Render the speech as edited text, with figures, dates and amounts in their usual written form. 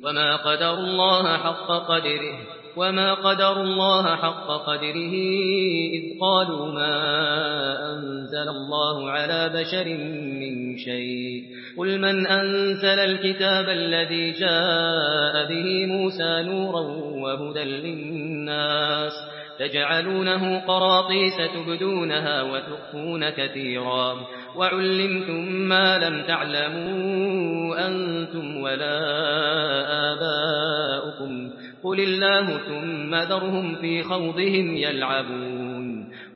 وما قدروا الله حق قدره إذ قالوا ما أنزل الله على بشر من شيء قل من أنزل الكتاب الذي جاء به موسى نورا وهدى للناس تجعلونه قراطيس تبدونها وتخفون كثيرا وعلمتم ما لم تعلموا أنتم ولا آباؤكم قل الله ثم ذرهم في خوضهم يلعبون